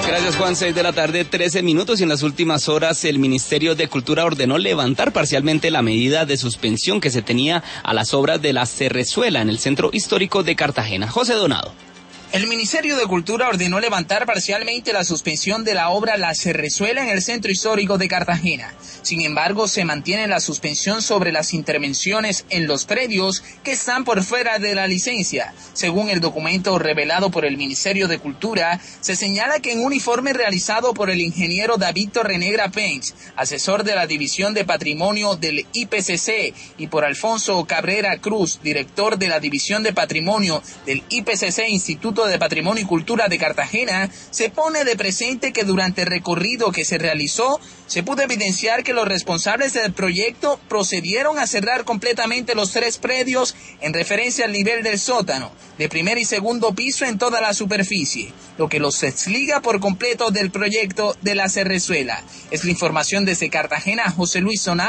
Gracias, Juan. 6 de la tarde, 13 minutos, y en las últimas horas el Ministerio de Cultura ordenó levantar parcialmente la medida de suspensión que se tenía a las obras de la Cerrezuela en el Centro Histórico de Cartagena. José Donado. El Ministerio de Cultura ordenó levantar parcialmente la suspensión de la obra La Cerrezuela en el Centro Histórico de Cartagena. Sin embargo, se mantiene la suspensión sobre las intervenciones en los predios que están por fuera de la licencia. Según el documento revelado por el Ministerio de Cultura, se señala que en un informe realizado por el ingeniero David Torrenegra Pence, asesor de la División de Patrimonio del IPCC, y por Alfonso Cabrera Cruz, director de la División de Patrimonio del IPCC, Instituto de Patrimonio y Cultura de Cartagena, se pone de presente que durante el recorrido que se realizó, se pudo evidenciar que los responsables del proyecto procedieron a cerrar completamente los 3 predios en referencia al nivel del sótano, de primer y segundo piso en toda la superficie, lo que los desliga por completo del proyecto de la Cerrezuela. Es la información desde Cartagena, José Luis Zonal.